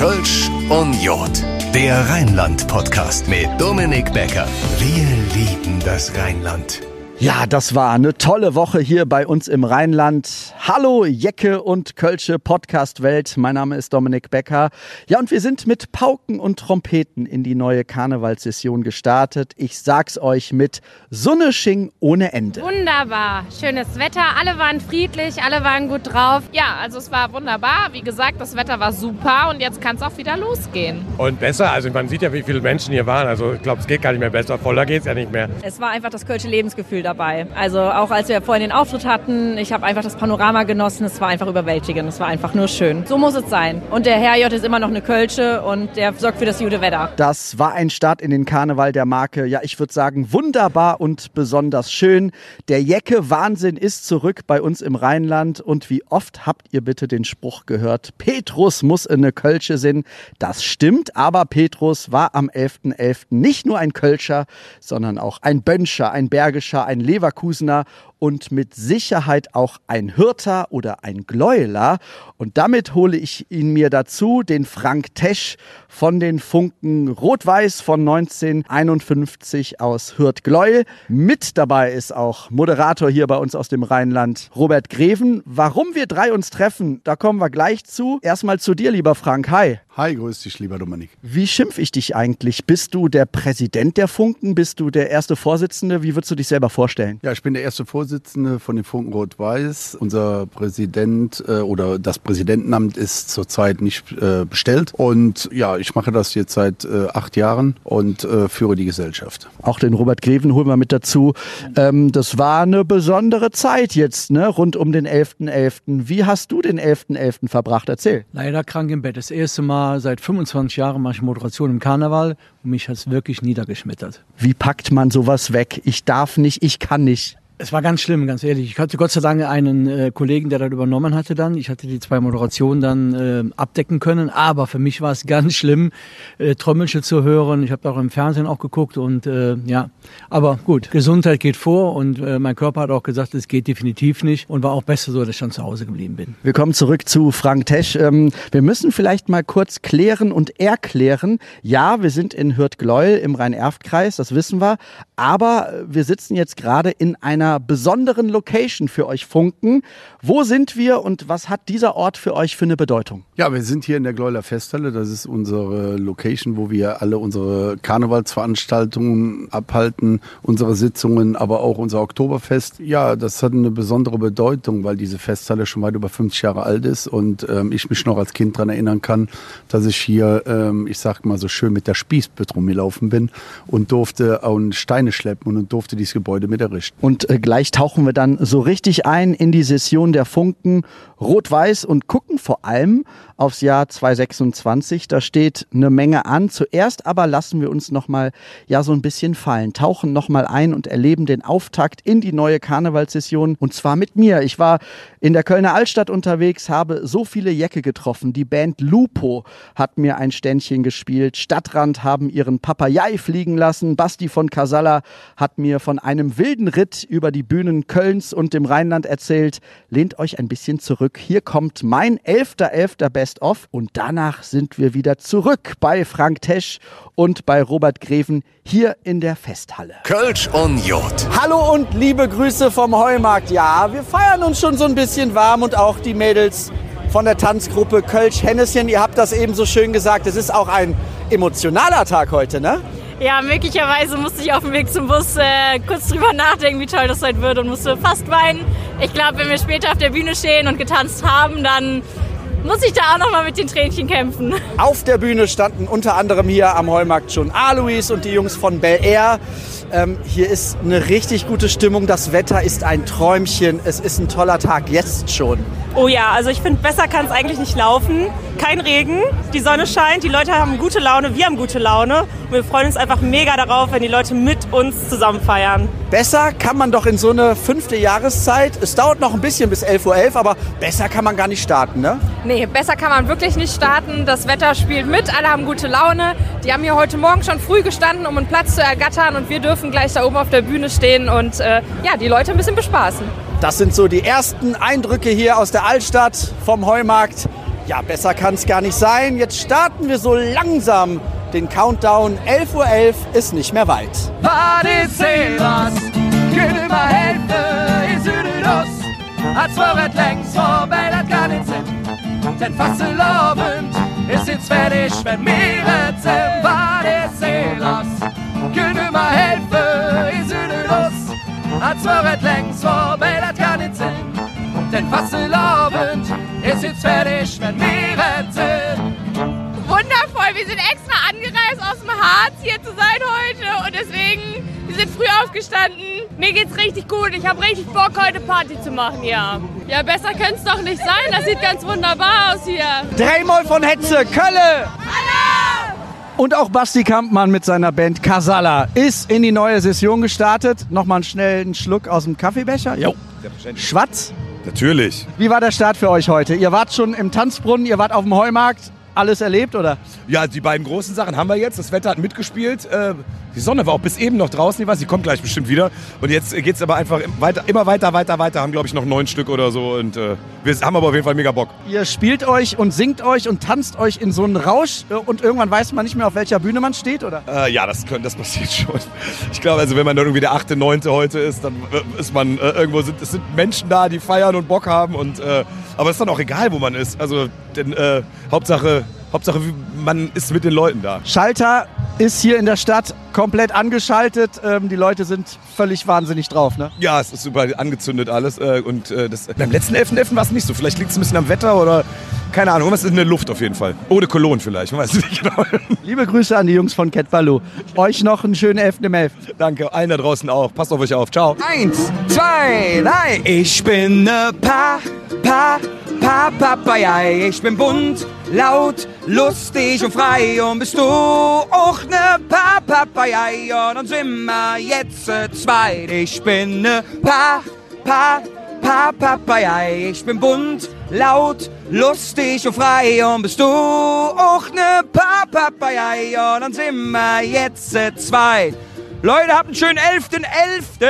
Kölsch und Jod. Der Rheinland-Podcast mit Dominik Becker. Wir lieben das Rheinland. Ja, das war eine tolle Woche hier bei uns im Rheinland. Hallo Jecke und Kölsche Podcast-Welt. Mein Name ist Dominik Becker. Ja, und wir sind mit Pauken und Trompeten in die neue Karnevalssession gestartet. Ich sag's euch, mit Sonnesching ohne Ende. Wunderbar, schönes Wetter, alle waren friedlich, alle waren gut drauf. Ja, also es war wunderbar. Wie gesagt, das Wetter war super und jetzt kann es auch wieder losgehen. Und besser, also man sieht ja, wie viele Menschen hier waren. Also ich glaube, es geht gar nicht mehr besser. Voller geht's ja nicht mehr. Es war einfach das Kölsche Lebensgefühl dabei. Also auch als wir vorhin den Auftritt hatten, ich habe einfach das Panorama genossen. Es war einfach überwältigend. Es war einfach nur schön. So muss es sein. Und der Herr J ist immer noch eine Kölsche und der sorgt für das gute Wetter. Das war ein Start in den Karneval der Marke. Ja, ich würde sagen, wunderbar und besonders schön. Der Jecke-Wahnsinn ist zurück bei uns im Rheinland. Und wie oft habt ihr bitte den Spruch gehört, Petrus muss in eine Kölsche sein? Das stimmt, aber Petrus war am 11.11. nicht nur ein Kölscher, sondern auch ein Bönscher, ein Bergischer, ein Leverkusener und mit Sicherheit auch ein Hürter oder ein Gleueler. Und damit hole ich ihn mir dazu, den Frank Tesch von den Funken Rot-Weiß von 1951 aus Hürth-Gleuel. Mit dabei ist auch Moderator hier bei uns aus dem Rheinland, Robert Greven. Warum wir drei uns treffen, da kommen wir gleich zu. Erstmal zu dir, lieber Frank. Hi. Hi, grüß dich, lieber Dominik. Wie schimpfe ich dich eigentlich? Bist du der Präsident der Funken? Bist du der erste Vorsitzende? Wie würdest du dich selber vorstellen? Ja, ich bin der erste Vorsitzende von den Funken Rot-Weiß. Unser Präsident oder das Präsidentenamt ist zurzeit nicht bestellt. Und ja, ich mache das jetzt seit 8 Jahren und führe die Gesellschaft. Auch den Robert Greven holen wir mit dazu. Das war eine besondere Zeit jetzt, ne? Rund um den 11.11. Wie hast du den 11.11. verbracht? Erzähl. Leider krank im Bett. Das erste Mal seit 25 Jahren mache ich Moderation im Karneval und mich hat es wirklich niedergeschmettert. Wie packt man sowas weg? Ich darf nicht, ich kann nicht. Es war ganz schlimm, ganz ehrlich. Ich hatte Gott sei Dank einen Kollegen, der das übernommen hatte dann. Ich hatte die 2 Moderationen dann abdecken können. Aber für mich war es ganz schlimm, Trommelchen zu hören. Ich habe auch im Fernsehen auch geguckt und ja. Aber gut, Gesundheit geht vor und mein Körper hat auch gesagt, es geht definitiv nicht. Und war auch besser so, dass ich dann zu Hause geblieben bin. Wir kommen zurück zu Frank Tesch. Wir müssen vielleicht mal kurz klären und erklären. Ja, wir sind in Hürth-Gleuel im Rhein-Erft-Kreis, das wissen wir. Aber wir sitzen jetzt gerade in einer besonderen Location für euch Funken. Wo sind wir und was hat dieser Ort für euch für eine Bedeutung? Ja, wir sind hier in der Gleueler Festhalle. Das ist unsere Location, wo wir alle unsere Karnevalsveranstaltungen abhalten, unsere Sitzungen, aber auch unser Oktoberfest. Ja, das hat eine besondere Bedeutung, weil diese Festhalle schon weit über 50 Jahre alt ist und ich mich noch als Kind daran erinnern kann, dass ich hier, ich sag mal so schön, mit der Spießbütt rumgelaufen bin und durfte auch Steine schleppen und durfte dieses Gebäude mit errichten. Und gleich tauchen wir dann so richtig ein in die Session der Funken Rot-Weiß und gucken vor allem aufs Jahr 2026. Da steht eine Menge an. Zuerst aber lassen wir uns nochmal so ein bisschen fallen, tauchen nochmal ein und erleben den Auftakt in die neue Karnevalssession und zwar mit mir. Ich war in der Kölner Altstadt unterwegs, habe so viele Jecke getroffen. Die Band Lupo hat mir ein Ständchen gespielt. Stadtrand haben ihren Papagei fliegen lassen. Basti von Casalla hat mir von einem wilden Ritt über die Bühnen Kölns und dem Rheinland erzählt. Lehnt euch ein bisschen zurück. Hier kommt mein 11.11. Best-of und danach sind wir wieder zurück bei Frank Tesch und bei Robert Greven hier in der Festhalle. Kölsch und Jod. Hallo und liebe Grüße vom Heumarkt. Ja, wir feiern uns schon so ein bisschen warm und auch die Mädels von der Tanzgruppe Kölsch Henneschen. Ihr habt das eben so schön gesagt. Es ist auch ein emotionaler Tag heute, ne? Ja, möglicherweise musste ich auf dem Weg zum Bus kurz drüber nachdenken, wie toll das heute wird und musste fast weinen. Ich glaube, wenn wir später auf der Bühne stehen und getanzt haben, dann muss ich da auch noch mal mit den Tränchen kämpfen. Auf der Bühne standen unter anderem hier am Heumarkt schon Alois und die Jungs von Bel Air. Hier ist eine richtig gute Stimmung. Das Wetter ist ein Träumchen. Es ist ein toller Tag, jetzt schon. Oh ja, also ich finde, besser kann es eigentlich nicht laufen. Kein Regen, die Sonne scheint, die Leute haben gute Laune, wir haben gute Laune. Und wir freuen uns einfach mega darauf, wenn die Leute mit uns zusammen feiern. Besser kann man doch in so eine 5. Jahreszeit, es dauert noch ein bisschen bis 11.11 Uhr, aber besser kann man gar nicht starten, ne? Nee, besser kann man wirklich nicht starten. Das Wetter spielt mit, alle haben gute Laune. Die haben hier heute Morgen schon früh gestanden, um einen Platz zu ergattern und wir dürfen gleich da oben auf der Bühne stehen und die Leute ein bisschen bespaßen. Das sind so die ersten Eindrücke hier aus der Altstadt vom Heumarkt. Ja, besser kann es gar nicht sein. Jetzt starten wir so langsam den Countdown. 11:11 Uhr ist nicht mehr weit. Partyselas, kunnen maar helpen, is u nu los? Het wordt längst voorbij, dat kan niet zijn. Ten vastelavond is het fertig met meer zijn. Partyselas, kunnen maar helpen, is u nu los? Het wordt längst voorbij, dat kan niet zijn. Denn Fastelavond ist jetzt fertig, wenn wir sind. Wundervoll, wir sind extra angereist aus dem Harz hier zu sein heute und deswegen, wir sind früh aufgestanden. Mir geht's richtig gut, ich habe richtig Bock heute Party zu machen hier. Ja, besser könnte es doch nicht sein, das sieht ganz wunderbar aus hier. Dreimal von Hetze, Kölle! Hallo! Und auch Basti Kampmann mit seiner Band Casala ist in die neue Session gestartet. Nochmal einen schnellen Schluck aus dem Kaffeebecher. Jo. Schwatz? Natürlich. Wie war der Start für euch heute? Ihr wart schon im Tanzbrunnen, ihr wart auf dem Heumarkt. Alles erlebt, oder? Ja, die beiden großen Sachen haben wir jetzt. Das Wetter hat mitgespielt. Die Sonne war auch bis eben noch draußen. Sie kommt gleich bestimmt wieder. Und jetzt geht es aber einfach immer weiter. Haben, glaube ich, noch 9 Stück oder so. Und wir haben aber auf jeden Fall mega Bock. Ihr spielt euch und singt euch und tanzt euch in so einen Rausch. Und irgendwann weiß man nicht mehr, auf welcher Bühne man steht, oder? Ja, das passiert schon. Ich glaube, also wenn man dann irgendwie der 8., 9. heute ist, dann ist man irgendwo, es sind Menschen da, die feiern und Bock haben. Aber es ist dann auch egal, wo man ist. Also, denn Hauptsache, man ist mit den Leuten da. Schalter ist hier in der Stadt komplett angeschaltet. Die Leute sind völlig wahnsinnig drauf, ne? Ja, es ist super angezündet alles. Beim letzten 11.11. war es nicht so. Vielleicht liegt es ein bisschen am Wetter oder keine Ahnung. Was ist in der Luft auf jeden Fall. Eau de Cologne vielleicht, man weiß es nicht genau. Liebe Grüße an die Jungs von Cat Baloo. Euch noch einen schönen 11.11. Danke, allen da draußen auch. Passt auf euch auf. Ciao. 1, 2, 3. Ich bin ne Papagei. Ich bin bunt, laut, lustig und frei. Und bist du auch ne Papagei? Ja, dann sind wir jetzt zweit. Ich bin ne Papagei. Ich bin bunt, laut, lustig und frei. Und bist du auch ne Papagei? Ja, dann sind wir jetzt zweit. Leute, habt einen schönen 11.11.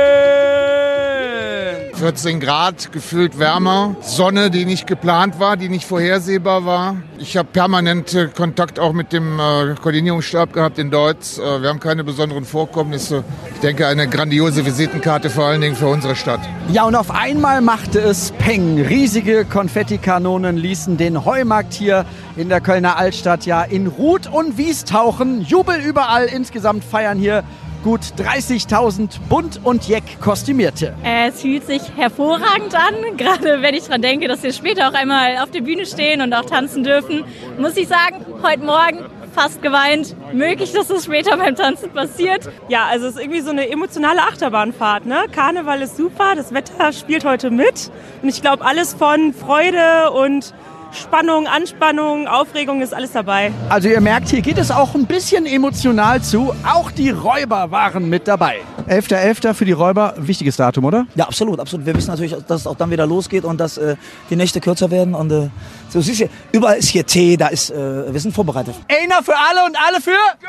14 Grad, gefühlt wärmer. Sonne, die nicht geplant war, die nicht vorhersehbar war. Ich habe permanent Kontakt auch mit dem Koordinierungsstab gehabt in Deutz. Wir haben keine besonderen Vorkommnisse. Ich denke, eine grandiose Visitenkarte vor allen Dingen für unsere Stadt. Ja, und auf einmal machte es Peng. Riesige Konfettikanonen ließen den Heumarkt hier in der Kölner Altstadt ja in Rut und Wies tauchen. Jubel überall. Insgesamt feiern hier gut 30.000 bunt und jeck Kostümierte. Es fühlt sich hervorragend an, gerade wenn ich dran denke, dass wir später auch einmal auf der Bühne stehen und auch tanzen dürfen. Muss ich sagen, heute Morgen fast geweint. Möglich, dass das später beim Tanzen passiert. Ja, also es ist irgendwie so eine emotionale Achterbahnfahrt, ne? Karneval ist super, das Wetter spielt heute mit. Und ich glaube, alles von Freude und Spannung, Anspannung, Aufregung ist alles dabei. Also ihr merkt, hier geht es auch ein bisschen emotional zu. Auch die Räuber waren mit dabei. 11.11. für die Räuber, wichtiges Datum, oder? Ja, absolut, absolut. Wir wissen natürlich, dass es auch dann wieder losgeht und dass die Nächte kürzer werden. Und so siehst du, überall ist hier Tee, wir sind vorbereitet. Einer für alle und alle für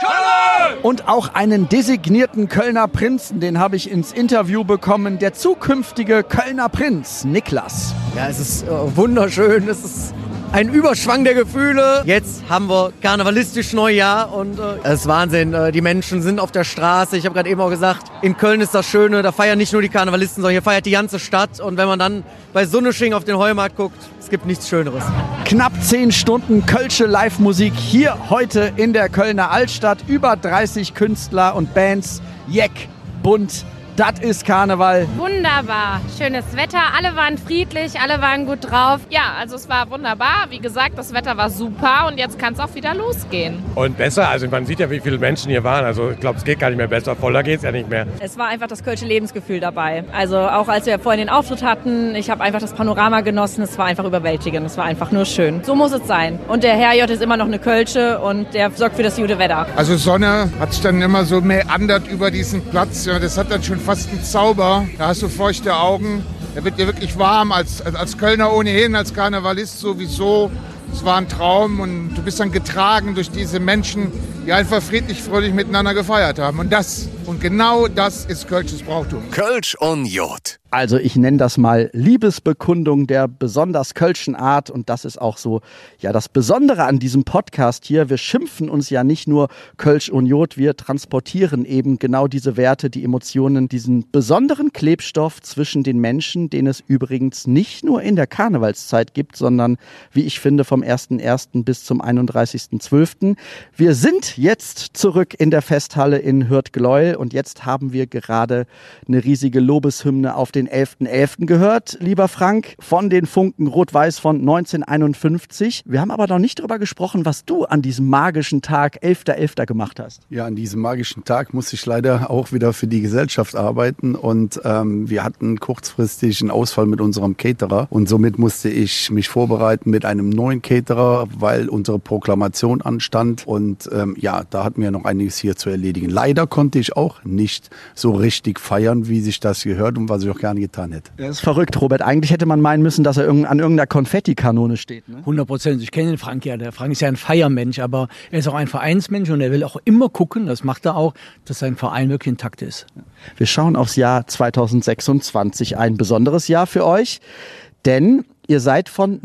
Köln! Und auch einen designierten Kölner Prinzen, den habe ich ins Interview bekommen. Der zukünftige Kölner Prinz, Niklas. Ja, es ist wunderschön, es ist ein Überschwang der Gefühle. Jetzt haben wir karnevalistisch Neujahr und es ist Wahnsinn. Die Menschen sind auf der Straße. Ich habe gerade eben auch gesagt, in Köln ist das Schöne, da feiern nicht nur die Karnevalisten, sondern hier feiert die ganze Stadt. Und wenn man dann bei Sunnesching auf den Heumarkt guckt, es gibt nichts Schöneres. Knapp 10 Stunden Kölsche Live-Musik hier heute in der Kölner Altstadt. Über 30 Künstler und Bands. Jeck, bunt. Das ist Karneval. Wunderbar, schönes Wetter, alle waren friedlich, alle waren gut drauf. Ja, also es war wunderbar. Wie gesagt, das Wetter war super und jetzt kann es auch wieder losgehen. Und besser, also man sieht ja, wie viele Menschen hier waren. Also ich glaube, es geht gar nicht mehr besser. Voller geht es ja nicht mehr. Es war einfach das kölsche Lebensgefühl dabei. Also auch als wir vorhin den Auftritt hatten, ich habe einfach das Panorama genossen. Es war einfach überwältigend. Es war einfach nur schön. So muss es sein. Und der Herr J ist immer noch eine Kölsche und der sorgt für das gute Wetter. Also Sonne hat sich dann immer so meandert über diesen Platz. Ja, das hat dann schon fast einen Zauber. Da hast du feuchte Augen. Da wird dir wirklich warm, als Kölner ohnehin, als Karnevalist sowieso. Es war ein Traum und du bist dann getragen durch diese Menschen, die einfach friedlich, fröhlich miteinander gefeiert haben. Und das Und genau das ist Kölsches Brauchtum. Kölsch und Jod. Also ich nenne das mal Liebesbekundung der besonders kölschen Art und das ist auch so, ja, das Besondere an diesem Podcast hier. Wir schimpfen uns ja nicht nur Kölsch und Jod, wir transportieren eben genau diese Werte, die Emotionen, diesen besonderen Klebstoff zwischen den Menschen, den es übrigens nicht nur in der Karnevalszeit gibt, sondern, wie ich finde, vom 1.1. bis zum 31.12. Wir sind jetzt zurück in der Festhalle in Hürth-Gleuel und jetzt haben wir gerade eine riesige Lobeshymne auf den 11.11. gehört, lieber Frank, von den Funken Rot-Weiß von 1951. Wir haben aber noch nicht darüber gesprochen, was du an diesem magischen Tag 11.11. gemacht hast. Ja, an diesem magischen Tag musste ich leider auch wieder für die Gesellschaft arbeiten und wir hatten kurzfristig einen Ausfall mit unserem Caterer und somit musste ich mich vorbereiten mit einem neuen Caterer, weil unsere Proklamation anstand und da hatten wir noch einiges hier zu erledigen. Leider konnte ich auch nicht so richtig feiern, wie sich das gehört und was ich auch gerne getan hätte. Das ist verrückt, Robert. Eigentlich hätte man meinen müssen, dass er an irgendeiner Konfettikanone steht. Ne? 100%. Ich kenne den Frank ja. Der Frank ist ja ein Feiermensch, aber er ist auch ein Vereinsmensch und er will auch immer gucken, das macht er auch, dass sein Verein wirklich intakt ist. Wir schauen aufs Jahr 2026, ein besonderes Jahr für euch, denn ihr seid von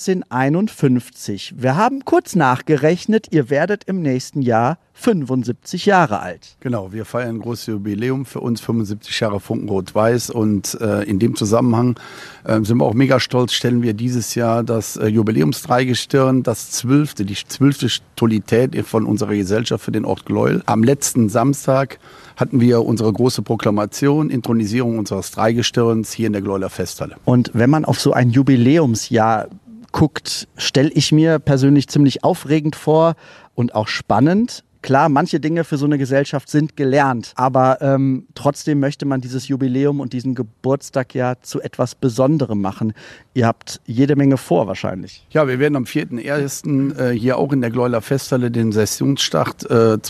1951. Wir haben kurz nachgerechnet, ihr werdet im nächsten Jahr 75 Jahre alt. Genau, wir feiern ein großes Jubiläum für uns, 75 Jahre Funken Rot-Weiß und in dem Zusammenhang sind wir auch mega stolz, stellen wir dieses Jahr das Jubiläumsdreigestirn, die 12. Stolität von unserer Gesellschaft für den Ort Gleuel. Am letzten Samstag hatten wir unsere große Proklamation, Inthronisierung unseres Dreigestirns hier in der Gleueler Festhalle. Und wenn man auf so ein Jubiläumsjahr guckt, stelle ich mir persönlich ziemlich aufregend vor und auch spannend. Klar, manche Dinge für so eine Gesellschaft sind gelernt, aber trotzdem möchte man dieses Jubiläum und diesen Geburtstag ja zu etwas Besonderem machen. Ihr habt jede Menge vor wahrscheinlich. Ja, wir werden am 4.1. Hier auch in der Gleueler Festhalle den Sessionsstart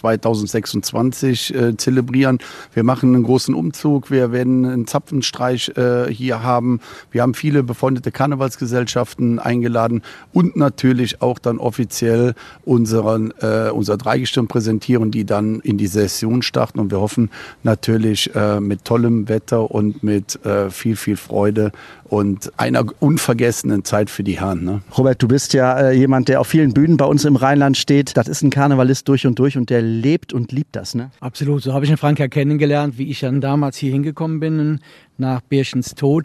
2026 zelebrieren. Wir machen einen großen Umzug, wir werden einen Zapfenstreich hier haben. Wir haben viele befreundete Karnevalsgesellschaften eingeladen und natürlich auch dann offiziell unser Dreigestirn präsentieren, die dann in die Session starten und wir hoffen natürlich mit tollem Wetter und mit viel, viel Freude und einer unvergessenen Zeit für die Herren. Ne? Robert, du bist ja jemand, der auf vielen Bühnen bei uns im Rheinland steht. Das ist ein Karnevalist durch und der lebt und liebt das, ne? Absolut, so habe ich den Frank ja kennengelernt, wie ich dann damals hier hingekommen bin, nach Bärchens Tod,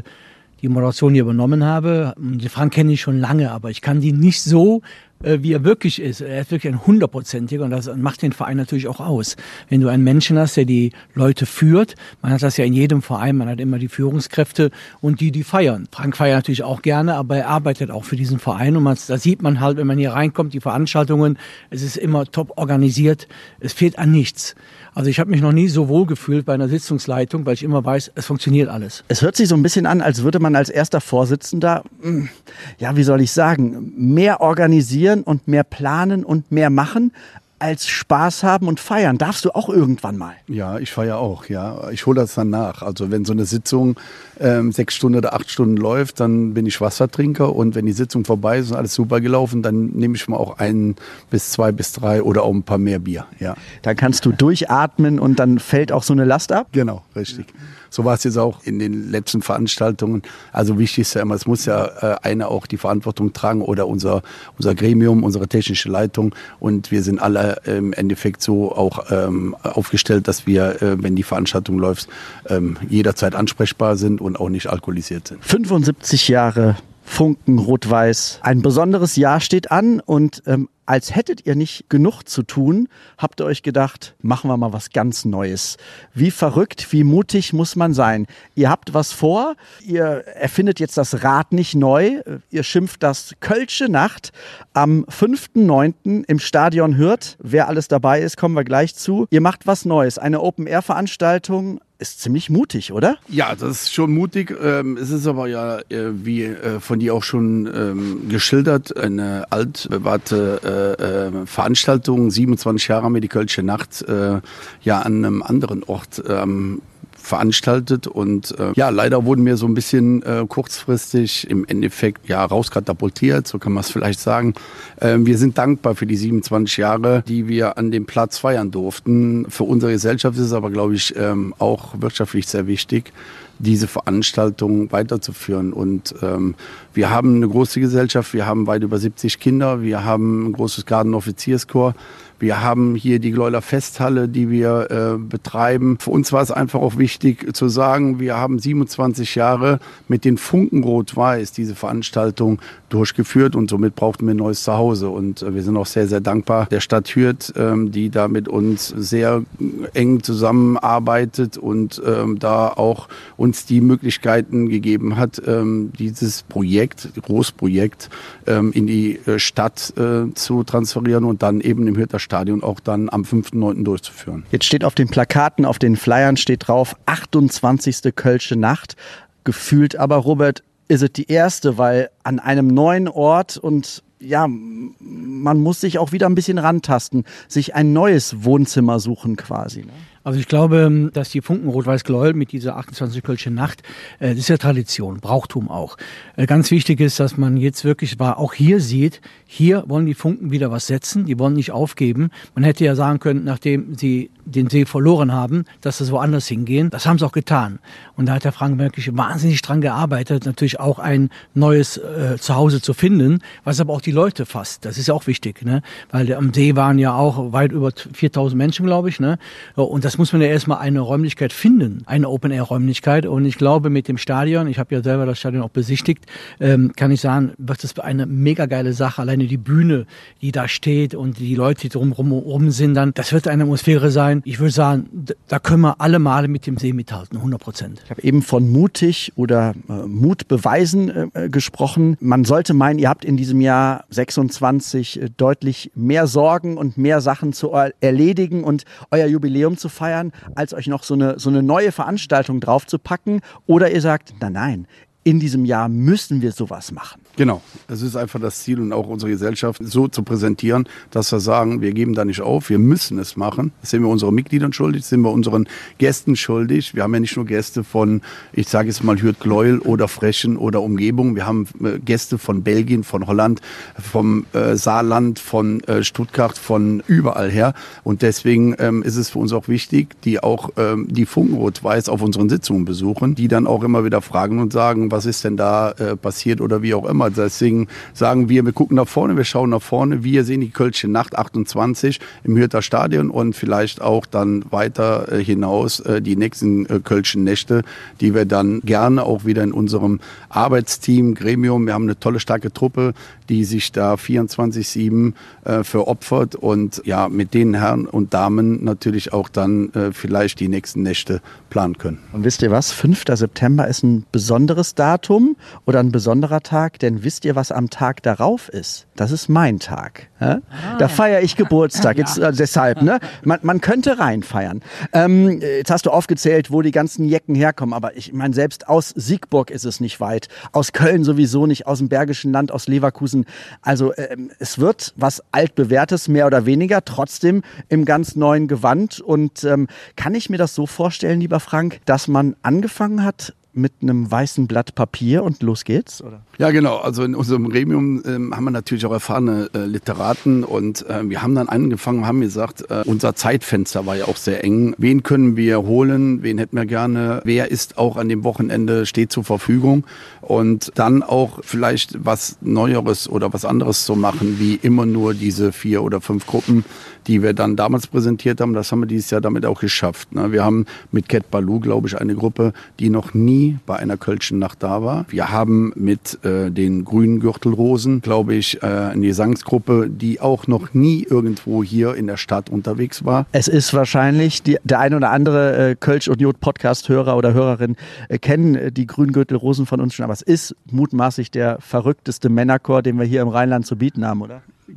die Moderation hier übernommen habe. Den Frank kenne ich schon lange, aber ich kann die nicht so, wie er wirklich ist. Er ist wirklich ein 100%iger und das macht den Verein natürlich auch aus. Wenn du einen Menschen hast, der die Leute führt, man hat das ja in jedem Verein, man hat immer die Führungskräfte und die feiern. Frank feiert natürlich auch gerne, aber er arbeitet auch für diesen Verein und da sieht man halt, wenn man hier reinkommt, die Veranstaltungen, es ist immer top organisiert, es fehlt an nichts. Also ich habe mich noch nie so wohl gefühlt bei einer Sitzungsleitung, weil ich immer weiß, es funktioniert alles. Es hört sich so ein bisschen an, als würde man als erster Vorsitzender, ja, wie soll ich sagen, mehr organisieren und mehr planen und mehr machen, als Spaß haben und feiern. Darfst du auch irgendwann mal? Ja, ich feiere auch, ja. Ich hole das dann nach. Also wenn so eine Sitzung 6 Stunden oder 8 Stunden läuft, dann bin ich Wassertrinker und wenn die Sitzung vorbei ist und alles super gelaufen, dann nehme ich mal auch 1 bis 2 bis 3 oder auch ein paar mehr Bier, ja. Dann kannst du durchatmen und dann fällt auch so eine Last ab? Genau, richtig. So war es jetzt auch in den letzten Veranstaltungen. Also wichtig ist ja immer, es muss ja einer auch die Verantwortung tragen oder unser Gremium, unsere technische Leitung. Und wir sind alle im Endeffekt so auch aufgestellt, dass wir, wenn die Veranstaltung läuft, jederzeit ansprechbar sind und auch nicht alkoholisiert sind. 75 Jahre Funken Rot-Weiß. Ein besonderes Jahr steht an und als hättet ihr nicht genug zu tun, habt ihr euch gedacht, machen wir mal was ganz Neues. Wie verrückt, wie mutig muss man sein? Ihr habt was vor, ihr erfindet jetzt das Rad nicht neu, ihr schimpft das Kölsche Nacht am 5.9. im Stadion Hürth. Wer alles dabei ist, kommen wir gleich zu. Ihr macht was Neues, eine Open-Air-Veranstaltung. Ist ziemlich mutig, oder? Ja, das ist schon mutig. Es ist aber ja, wie von dir auch schon geschildert, eine altbewahrte Veranstaltung. 27 Jahre haben wir die Kölsche Nacht ja an einem anderen Ort veranstaltet und leider wurden wir so ein bisschen kurzfristig im Endeffekt rauskatapultiert, so kann man es vielleicht sagen. Wir sind dankbar für die 27 Jahre, die wir an dem Platz feiern durften. Für unsere Gesellschaft ist es aber, glaube ich, auch wirtschaftlich sehr wichtig, diese Veranstaltung weiterzuführen. Und wir haben eine große Gesellschaft, wir haben weit über 70 Kinder, wir haben ein großes Garden-Offizierskorps. Wir haben hier die Gleuler Festhalle, die wir betreiben. Für uns war es einfach auch wichtig zu sagen, wir haben 27 Jahre mit den Funken Rot-Weiß diese Veranstaltung durchgeführt und somit brauchten wir ein neues Zuhause. Und wir sind auch sehr, sehr dankbar der Stadt Hürth, die da mit uns sehr eng zusammenarbeitet und da auch uns die Möglichkeiten gegeben hat, dieses Großprojekt in die Stadt zu transferieren und dann eben im Hürther Stadion auch dann am 5.9. durchzuführen. Jetzt steht auf den Plakaten, auf den Flyern steht drauf 28. Kölsche Nacht. Gefühlt aber, Robert, ist es die erste, weil an einem neuen Ort und man muss sich auch wieder ein bisschen rantasten, sich ein neues Wohnzimmer suchen quasi. Ne? Also ich glaube, dass die Funken Rot-Weiß-Gleuel mit dieser 28 Kölsche Nacht, das ist ja Tradition, Brauchtum auch. Ganz wichtig ist, dass man jetzt wirklich auch hier sieht, hier wollen die Funken wieder was setzen, die wollen nicht aufgeben. Man hätte ja sagen können, nachdem sie den See verloren haben, dass sie woanders hingehen. Das haben sie auch getan. Und da hat der Frank wirklich wahnsinnig dran gearbeitet, natürlich auch ein neues Zuhause zu finden, was aber auch die Leute fasst. Das ist ja auch wichtig, ne? Weil am See waren ja auch weit über 4000 Menschen, glaube ich, ne? Und das muss man ja erstmal eine Räumlichkeit finden, eine Open-Air-Räumlichkeit. Und ich glaube, mit dem Stadion, ich habe ja selber das Stadion auch besichtigt, kann ich sagen, wird das eine mega geile Sache. Alleine die Bühne, die da steht und die Leute, die drumherum sind, dann, das wird eine Atmosphäre sein. Ich würde sagen, da können wir alle Male mit dem See mithalten, 100%. Ich habe eben von mutig oder Mut beweisen gesprochen. Man sollte meinen, ihr habt in diesem Jahr 26 deutlich mehr Sorgen und mehr Sachen zu erledigen und euer Jubiläum zu feiern, als euch noch so eine neue Veranstaltung draufzupacken. Oder ihr sagt, nein, in diesem Jahr müssen wir sowas machen. Genau, es ist einfach das Ziel und auch unsere Gesellschaft so zu präsentieren, dass wir sagen, wir geben da nicht auf, wir müssen es machen. Das sind wir unseren Mitgliedern schuldig, das sind wir unseren Gästen schuldig. Wir haben ja nicht nur Gäste von, ich sage jetzt mal Hürth-Gleuel oder Frechen oder Umgebung. Wir haben Gäste von Belgien, von Holland, vom Saarland, von Stuttgart, von überall her. Und deswegen ist es für uns auch wichtig, die auch die Funken Rot-Weiß auf unseren Sitzungen besuchen, die dann auch immer wieder fragen und sagen, was ist denn da passiert oder wie auch immer. Deswegen sagen wir gucken nach vorne, wir schauen nach vorne. Wir sehen die Kölsche Nacht 28 im Hürther Stadion und vielleicht auch dann weiter hinaus die nächsten Kölschen Nächte, die wir dann gerne auch wieder in unserem Arbeitsteam, Gremium, wir haben eine tolle, starke Truppe, die sich da 24/7 veropfert und ja, mit den Herren und Damen natürlich auch dann vielleicht die nächsten Nächte planen können. Und wisst ihr was? 5. September ist ein besonderes Datum oder ein besonderer Tag, denn wisst ihr, was am Tag darauf ist? Das ist mein Tag. Ja? Da feiere ich Geburtstag. Jetzt, deshalb, ne? Man könnte reinfeiern. Jetzt hast du aufgezählt, wo die ganzen Jecken herkommen, aber ich meine, selbst aus Siegburg ist es nicht weit. Aus Köln sowieso nicht, aus dem Bergischen Land, aus Leverkusen. Also es wird was Altbewährtes, mehr oder weniger, trotzdem im ganz neuen Gewand. Und kann ich mir das so vorstellen, lieber Frank, dass man angefangen hat mit einem weißen Blatt Papier und los geht's, oder? Ja, genau. Also in unserem Gremium haben wir natürlich auch erfahrene Literaten und wir haben dann angefangen, haben gesagt, unser Zeitfenster war ja auch sehr eng. Wen können wir holen? Wen hätten wir gerne? Wer ist auch an dem Wochenende, steht zur Verfügung? Und dann auch vielleicht was Neueres oder was anderes zu machen, wie immer nur diese 4 oder 5 Gruppen, die wir dann damals präsentiert haben. Das haben wir dieses Jahr damit auch geschafft. Wir haben mit Cat Baloo, glaube ich, eine Gruppe, die noch nie bei einer Kölschen Nacht da war. Wir haben mit den grünen Gürtelrosen, glaube ich, eine Gesangsgruppe, die auch noch nie irgendwo hier in der Stadt unterwegs war. Es ist wahrscheinlich, der ein oder andere Kölsch und Jod Podcast-Hörer oder Hörerin kennen die grünen Gürtelrosen von uns schon, aber es ist mutmaßlich der verrückteste Männerchor, den wir hier im Rheinland zu bieten haben, oder?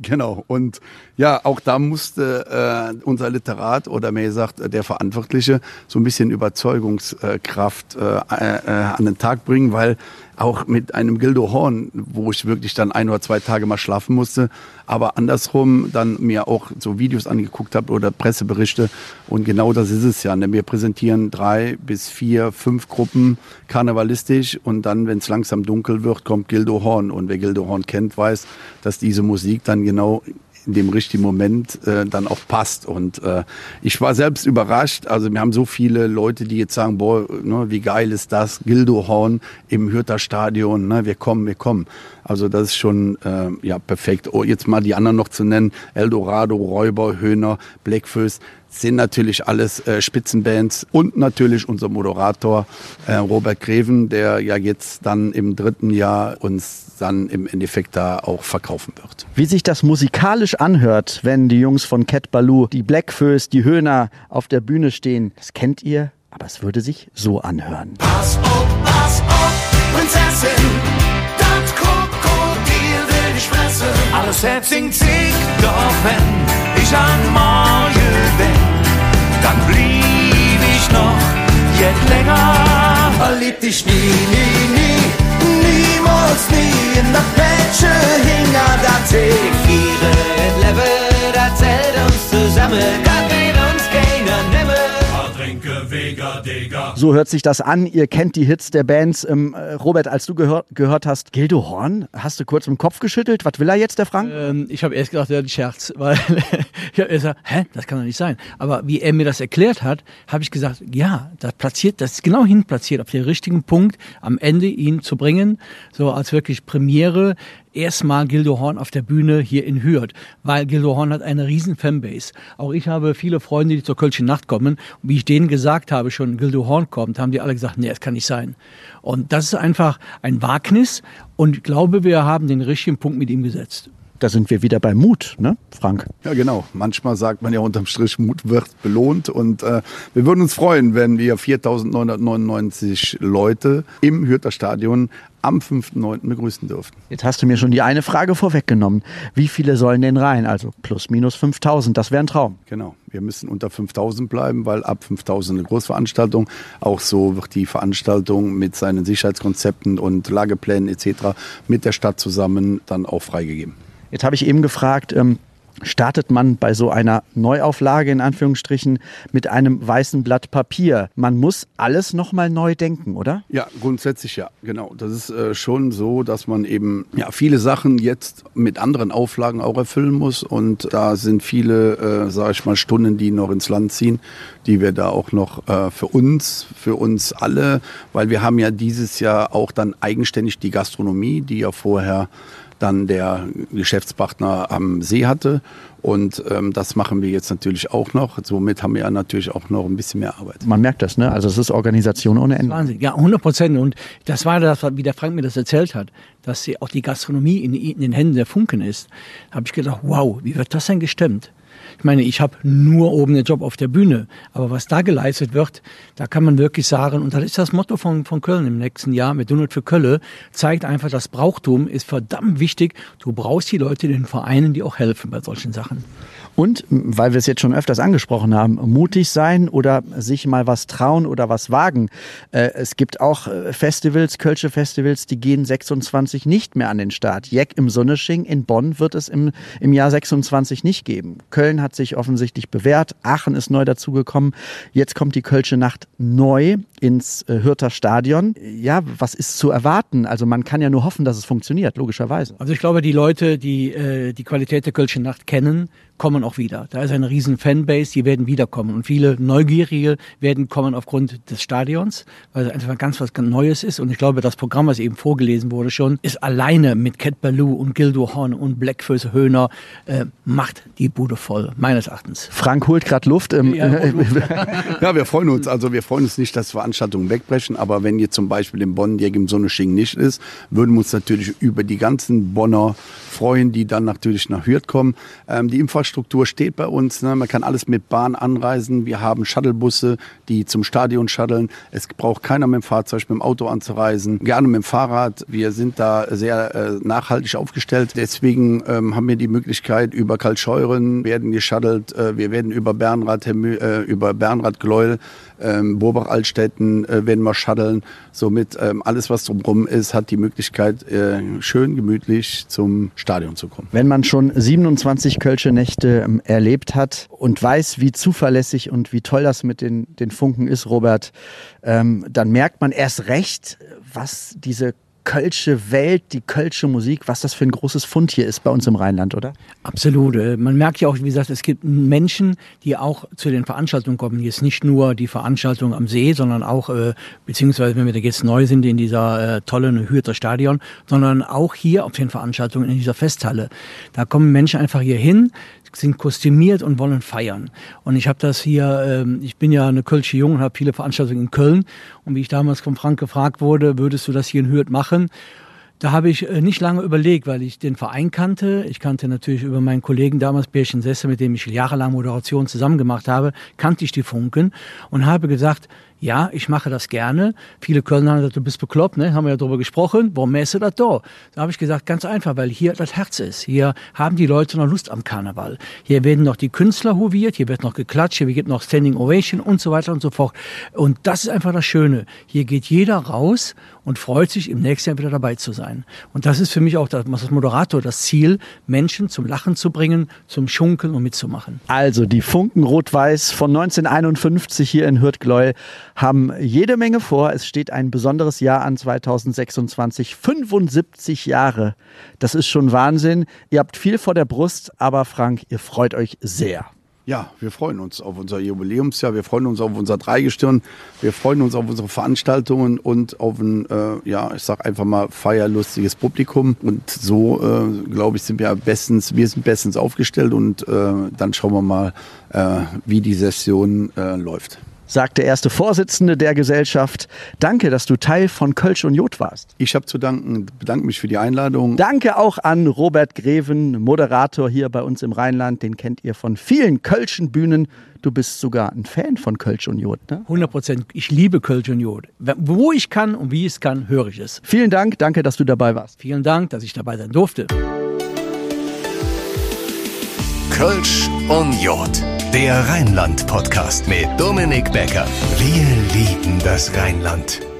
Genau. Und ja, auch da musste unser Literat oder mehr gesagt der Verantwortliche so ein bisschen Überzeugungskraft an den Tag bringen, weil auch mit einem Gildo Horn, wo ich wirklich dann 1 oder 2 Tage mal schlafen musste, aber andersrum dann mir auch so Videos angeguckt habe oder Presseberichte und genau das ist es ja. Ne? Wir präsentieren 3 bis 4, 5 Gruppen karnevalistisch und dann, wenn es langsam dunkel wird, kommt Gildo Horn und wer Gildo Horn kennt, weiß, dass diese Musik dann genau in dem richtigen Moment dann auch passt. Und ich war selbst überrascht. Also wir haben so viele Leute, die jetzt sagen, boah, ne, wie geil ist das, Gildo Horn im Hürther Stadion, ne, wir kommen. Also das ist schon ja perfekt. Oh, jetzt mal die anderen noch zu nennen, Eldorado, Räuber, Höhner, Blackfoes, sind natürlich alles Spitzenbands und natürlich unser Moderator Robert Greven, der ja jetzt dann im 3. Jahr uns dann im Endeffekt da auch verkaufen wird. Wie sich das musikalisch anhört, wenn die Jungs von Cat Ballou, die Blackfoes, die Höhner auf der Bühne stehen, das kennt ihr, aber es würde sich so anhören. Pass auf, Prinzessin, das Krokodil will dich fressen. Alles selbst singt sich, doch wenn ich an morgen denk, dann blieb ich noch jetzt länger. Verlieb dich niemals nie in der Petsche hinger, dat ich ihre Level, dat zählt uns zusammen, dat wird uns keiner nimmer. So hört sich das an. Ihr kennt die Hits der Bands. Robert, als du gehört hast, Gildo Horn, hast du kurz im Kopf geschüttelt? Was will er jetzt, der Frank? Ich habe erst gedacht, er hat einen Scherz, weil ich habe erst gesagt, das kann doch nicht sein. Aber wie er mir das erklärt hat, habe ich gesagt, ja, das ist genau hin platziert, auf den richtigen Punkt, am Ende ihn zu bringen, so als wirklich Premiere. Erstmal Gildo Horn auf der Bühne hier in Hürth, weil Gildo Horn hat eine riesen Fanbase. Auch ich habe viele Freunde, die zur Kölschen Nacht kommen. Und wie ich denen gesagt habe, schon Gildo Horn kommt, haben die alle gesagt, nee, das kann nicht sein. Und das ist einfach ein Wagnis und ich glaube, wir haben den richtigen Punkt mit ihm gesetzt. Da sind wir wieder bei Mut, ne, Frank? Ja, genau. Manchmal sagt man ja unterm Strich, Mut wird belohnt. Und wir würden uns freuen, wenn wir 4.999 Leute im Hürther Stadion am 5.9. begrüßen dürften. Jetzt hast du mir schon die eine Frage vorweggenommen. Wie viele sollen denn rein? Also plus minus 5.000, das wäre ein Traum. Genau, wir müssen unter 5.000 bleiben, weil ab 5.000 eine Großveranstaltung. Auch so wird die Veranstaltung mit seinen Sicherheitskonzepten und Lageplänen etc. mit der Stadt zusammen dann auch freigegeben. Jetzt habe ich eben gefragt, startet man bei so einer Neuauflage in Anführungsstrichen mit einem weißen Blatt Papier? Man muss alles nochmal neu denken, oder? Ja, grundsätzlich ja, genau. Das ist schon so, dass man eben viele Sachen jetzt mit anderen Auflagen auch erfüllen muss und da sind viele, sage ich mal, Stunden, die noch ins Land ziehen, die wir da auch noch für uns alle, weil wir haben ja dieses Jahr auch dann eigenständig die Gastronomie, die ja vorher dann der Geschäftspartner am See hatte. Und das machen wir jetzt natürlich auch noch. Somit haben wir ja natürlich auch noch ein bisschen mehr Arbeit. Man merkt das, ne? Also es ist Organisation ohne Ende. Wahnsinn, ja, 100%. Und das war das, wie der Frank mir das erzählt hat, dass auch die Gastronomie in den Händen der Funken ist. Da habe ich gedacht, wow, wie wird das denn gestemmt? Ich meine, ich habe nur oben den Job auf der Bühne, aber was da geleistet wird, da kann man wirklich sagen, und das ist das Motto von Köln im nächsten Jahr mit Donut für Köln, zeigt einfach, das Brauchtum ist verdammt wichtig. Du brauchst die Leute in den Vereinen, die auch helfen bei solchen Sachen. Und, weil wir es jetzt schon öfters angesprochen haben, mutig sein oder sich mal was trauen oder was wagen. Es gibt auch Festivals, Kölsche Festivals, die gehen 26 nicht mehr an den Start. Jeck im Sonnesching in Bonn wird es im Jahr 26 nicht geben. Köln hat sich offensichtlich bewährt, Aachen ist neu dazugekommen. Jetzt kommt die Kölsche Nacht neu ins Hürther Stadion. Ja, was ist zu erwarten? Also man kann ja nur hoffen, dass es funktioniert, logischerweise. Also ich glaube, die Leute, die die Qualität der Kölschen Nacht kennen, kommen auch wieder. Da ist eine riesen Fanbase, die werden wiederkommen. Und viele Neugierige werden kommen aufgrund des Stadions, weil es einfach ganz was Neues ist. Und ich glaube, das Programm, was eben vorgelesen wurde schon, ist alleine mit Cat Ballou und Gildo Horn und Blackfoes Höhner, macht die Bude voll, meines Erachtens. Frank holt gerade Luft. Ja, wir freuen uns. Also wir freuen uns nicht, dass Veranstaltungen wegbrechen. Aber wenn jetzt zum Beispiel in Bonn Jeck im Sonnesching nicht ist, würden wir uns natürlich über die ganzen Bonner freuen, die dann natürlich nach Hürth kommen. Die Infrastruktur Infrastruktur steht bei uns. Ne? Man kann alles mit Bahn anreisen. Wir haben Shuttlebusse, die zum Stadion shutteln. Es braucht keiner mit dem Fahrzeug, mit dem Auto anzureisen. Gerne mit dem Fahrrad. Wir sind da sehr nachhaltig aufgestellt. Deswegen haben wir die Möglichkeit, über Kaltscheuren werden geschuttelt. Wir werden über Bernrad-Gleuel, Burbach-Altstetten werden wir shutteln. Somit alles, was drumherum ist, hat die Möglichkeit, schön gemütlich zum Stadion zu kommen. Wenn man schon 27 Kölsche Nächte erlebt hat und weiß, wie zuverlässig und wie toll das mit den Funken ist, Robert, dann merkt man erst recht, was diese kölsche Welt, die kölsche Musik, was das für ein großes Fund hier ist bei uns im Rheinland, oder? Absolut. Man merkt ja auch, wie gesagt, es gibt Menschen, die auch zu den Veranstaltungen kommen. Hier ist nicht nur die Veranstaltung am See, sondern auch, beziehungsweise wenn wir da jetzt neu sind in dieser tollen Hürter Stadion, sondern auch hier auf den Veranstaltungen in dieser Festhalle. Da kommen Menschen einfach hier hin, sind kostümiert und wollen feiern. Und ich habe das hier, ich bin ja eine Kölsche Jung und habe viele Veranstaltungen in Köln. Und wie ich damals von Frank gefragt wurde, würdest du das hier in Hürth machen? Da habe ich nicht lange überlegt, weil ich den Verein kannte. Ich kannte natürlich über meinen Kollegen damals, Bärchen Sesse, mit dem ich jahrelang Moderation zusammen gemacht habe, kannte ich die Funken und habe gesagt, ja, ich mache das gerne. Viele Kölner haben gesagt, du bist bekloppt, ne? Haben wir ja drüber gesprochen. Warum machst du das da? Da habe ich gesagt, ganz einfach, weil hier das Herz ist. Hier haben die Leute noch Lust am Karneval. Hier werden noch die Künstler hoviert, hier wird noch geklatscht, hier gibt noch Standing Ovation und so weiter und so fort. Und das ist einfach das Schöne. Hier geht jeder raus und freut sich, im nächsten Jahr wieder dabei zu sein. Und das ist für mich auch das Moderator das Ziel, Menschen zum Lachen zu bringen, zum Schunkeln und mitzumachen. Also die Funken Rot-Weiß von 1951 hier in Hürth-Gleuel haben jede Menge vor. Es steht ein besonderes Jahr an, 2026, 75 Jahre. Das ist schon Wahnsinn. Ihr habt viel vor der Brust, aber Frank, ihr freut euch sehr. Ja, wir freuen uns auf unser Jubiläumsjahr, wir freuen uns auf unser Dreigestirn, wir freuen uns auf unsere Veranstaltungen und auf ein, ich sag einfach mal, feierlustiges Publikum. Und so, glaube ich, sind wir sind bestens aufgestellt und dann schauen wir mal, wie die Session läuft. Sagt der erste Vorsitzende der Gesellschaft. Danke, dass du Teil von Kölsch und Jod warst. Ich habe zu danken, bedanke mich für die Einladung. Danke auch an Robert Greven, Moderator hier bei uns im Rheinland. Den kennt ihr von vielen kölschen Bühnen. Du bist sogar ein Fan von Kölsch und Jod, ne? 100%. Ich liebe Kölsch und Jod. Wo ich kann und wie ich es kann, höre ich es. Vielen Dank. Danke, dass du dabei warst. Vielen Dank, dass ich dabei sein durfte. Kölsch und Jod. Der Rheinland-Podcast mit Dominik Becker. Wir lieben das Rheinland.